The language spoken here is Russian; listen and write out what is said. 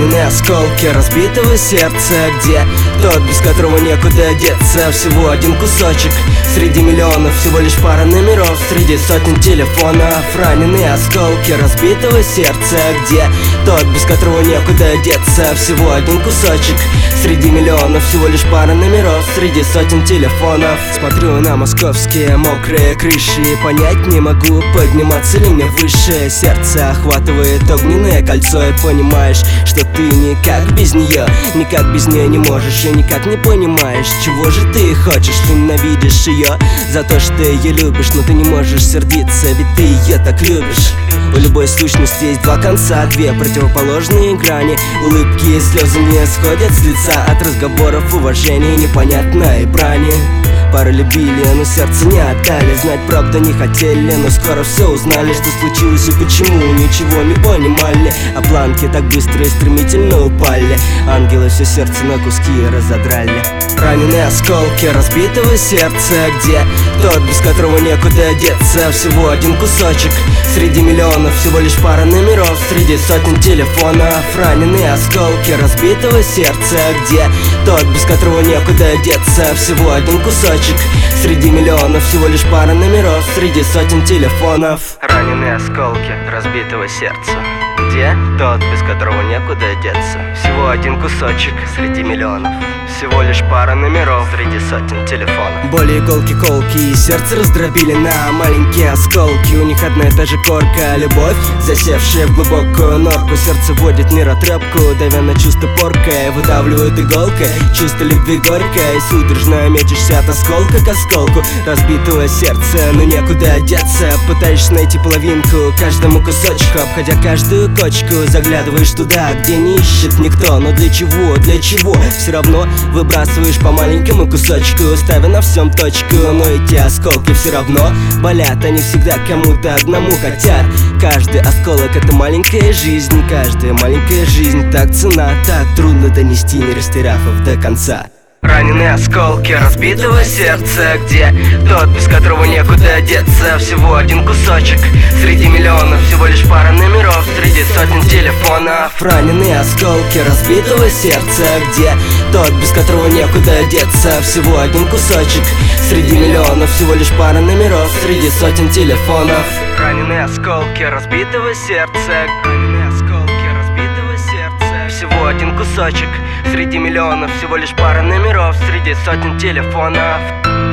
Раненые осколки разбитого сердца. Где тот, без которого некуда деться? Всего один кусочек среди миллионов, всего лишь пара номеров среди сотен телефонов. Раненые осколки разбитого сердца. Где тот, без которого некуда деться? Всего один кусочек среди миллионов, всего лишь пара номеров среди сотен телефонов. Смотрю на московские мокрые крыши и понять не могу, подниматься ли мне выше. Сердце охватывает огненное кольцо, и понимаешь, что ты никак без нее, никак без нее не можешь, и никак не понимаешь, чего же ты хочешь. Ты ненавидишь ее за то, что ее любишь, но ты не можешь сердиться, ведь ты ее так любишь. У любой сущности есть два конца, две противоположные грани. Улыбки и слезы не сходят с лица от разговоров, уважения, непонятной брани. Пары любили, но сердце не отдали. Знать правду не хотели, но скоро все узнали, что случилось и почему, ничего не понимали. А планки так быстро и стремительно упали. Ангелы все сердце на куски разодрали. Раненые осколки разбитого сердца. Где тот, без которого некуда деться? Всего один кусочек среди миллионов, всего лишь пара номеров среди сотен телефонов. Раненые осколки разбитого сердца. Где тот, без которого некуда деться? Всего один кусочек среди миллионов, всего лишь пара номеров среди сотен телефонов. Раненые осколки разбитого сердца. Где тот, без которого некуда деться? Всего один кусочек среди миллионов, всего лишь пара номеров среди сотен телефонов. Боли, иголки, колки, и сердце раздробили на маленькие осколки. У них одна и та же корка, любовь, засевшая в глубокую норку. Сердце вводит миротрепку, давя на чувство поркой, выдавливает иголкой, чувство любви горькое. Судорожно мечешься от осколка к осколку разбитого сердца, но некуда деться. Пытаешься найти половинку каждому кусочку, обходя каждую кочку, заглядываешь туда, где не ищет никто. Но для чего, для чего? Все равно выбрасываешь по маленькому кусочку, ставя на всем точку. Но эти осколки все равно болят, они всегда кому-то одному хотят. Каждый осколок — это маленькая жизнь, каждая маленькая жизнь так цена, так трудно донести, не растеряв их до конца. Раненые осколки разбитого сердца. Где тот, без которого некуда деться? Всего один кусочек среди миллионов, всего лишь пара номеров среди сотен телефонов. Раненые осколки разбитого сердца. Где тот, без которого некуда деться? Всего один кусочек среди миллионов, всего лишь пара номеров среди сотен телефонов. Раненые осколки разбитого сердца. Раненые осколки разбитого сердца. Всего один кусочек среди миллионов, всего лишь пара номеров среди сотен телефонов.